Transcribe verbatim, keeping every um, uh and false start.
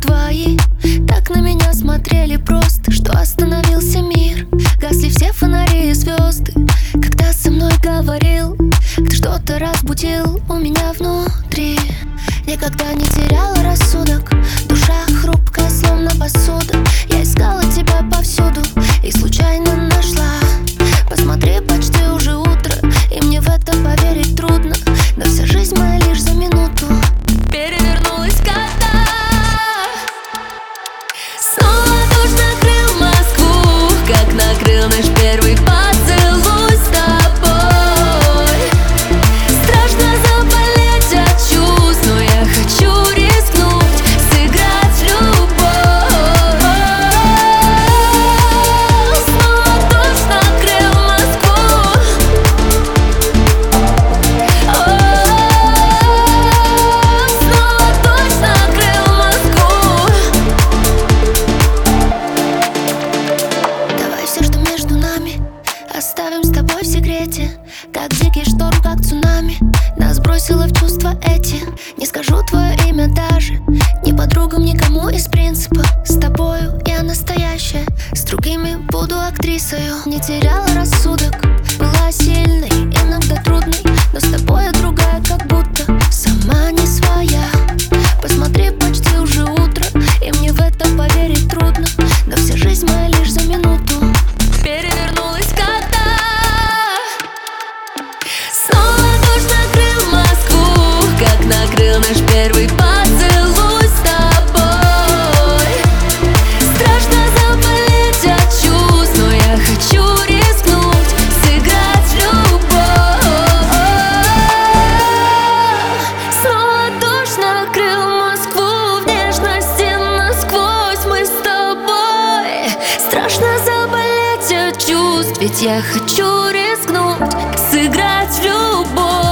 твои так на меня смотрели просто, что остановился мир. Гасли все фонари и звезды, когда со мной говорил. Ты что-то разбудил у меня внутри. Никогда не теряла рассудок, душа хрупкая, словно посуда. Я искала тебя повсюду и случайно нашла. Посмотри, почти уже утро, и мне в это поверить трудно. Но вся жизнь моя лишь за минуту перевернулась когда снова дождь накрыл Москву, как накрыл наш первый поцелуй с тобой. Страшно заболеть от чувств, но я хочу рискнуть, сыграть в любовь. Снова дождь накрыл Москву. Снова дождь накрыл Москву. Давай все, что между нами, оставим с тобой в секрете. Как дикий шторм, как цунами, нас бросило в чувства эти. Не скажу твое имя даже, ни подругам, никому из принципа. С тобою я настоящая, с другими буду актрисою. Не теряла рассудок, была сильной, иногда трудной, но с тобой я другая, как будто сама не своя. Посмотри, почти уже утро, и мне в это поверить трудно. Но вся жизнь моя лишь за минуту перевернулась когда снова дождь накрыл Москву, как накрыл наш первый поцелуй с тобой. Страшно заболеть от чувств, но я хочу рискнуть, сыграть в любовь. Снова дождь накрыл Москву, в нежности насквозь мы с тобой. Страшно заболеть от чувств, ведь я хочу рискнуть, сыграть в любовь.